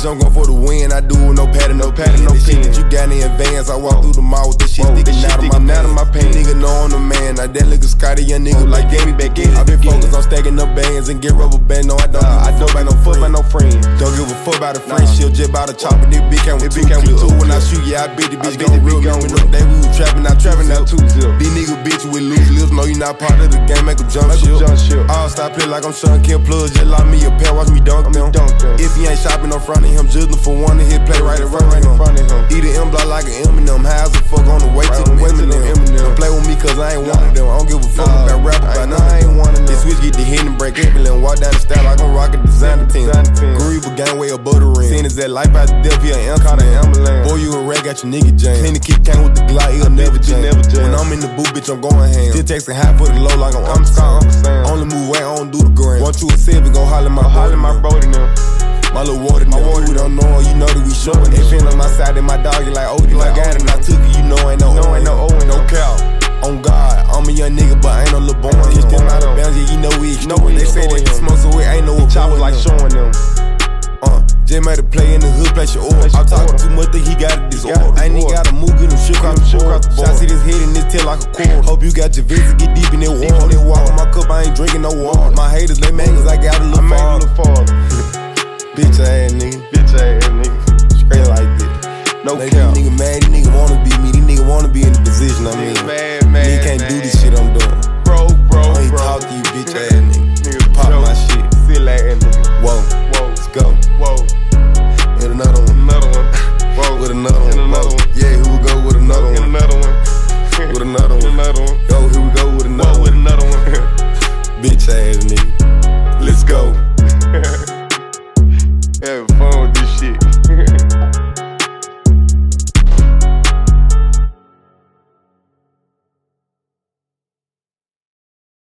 Bitch, I'm going for the win. I do with no padding, no padding, no pin. That you got in advance. I walk through the mall with this shit sticking out of my pants. Nigga know I'm the man. Now that nigga Scotty, young nigga like gave me back in. I been focused on stacking up bands and get rubber band. No, I don't give a fuck about no friend. Don't give a fuck about a friendship. Just about a chopper. This bitch came with two. When I shoot, yeah, I bet the bitch gon' real. Remember them day we was trapping, I trapping out 2-0. These nigga bitch with loose lips. Know you not part of the game. Make 'em jump ship. I'll stop here like I'm Sean Kill Plug. Just like me a pair. Watch me dunk them. If he ain't shopping in front of him, just for one to hit play right in front of him. Eat an M block like an Eminem. High as a fuck on the way to the Eminem. Don't play with me cause I ain't one of them. I don't give a fuck about rap about none of them. This switch get the hit and break every and walk down the style like I'm rockin' designer team. Gariba gang way above the ring. Seen as that life out the death, he an ambulance. Boy, you a rag, got your nigga James. Clean the kid came with the Glock, he'll never jam. When I'm in the booth, bitch, I'm going ham. Still texting high for the low like I'm Sam. Only move way, I don't do the gram. Want you a 7, gon' holler my brody now. My little water, we don't know, you know that we showin'. They fin on my side and my dog, you like Odie. Like got it and I took it, you know ain't no cow. On God, I'm a young nigga, but I ain't no little boy. Just them out of bounds, yeah, you know we extorting. They say they can smoke, so it ain't no choppers like showing them. Just made a play in the hood, place your order. I'm talking too much, think he got a disorder. I ain't even gotta move, get him shook across the board. Shots hit his head and his tail like a cord. Hope you got your vision, get deep in that water. On my cup, I ain't drinking no water. My haters, they mad cause I got a little farther. Bitch ass nigga. Straight like this. No cap. These nigga mad, these nigga wanna be me. These nigga wanna be in the position I'm in. Nigga can't do this shit I'm doing. Bro. I ain't talk to you, bitch ass nigga. Pop my shit. Silly ass nigga. Whoa. Let's go.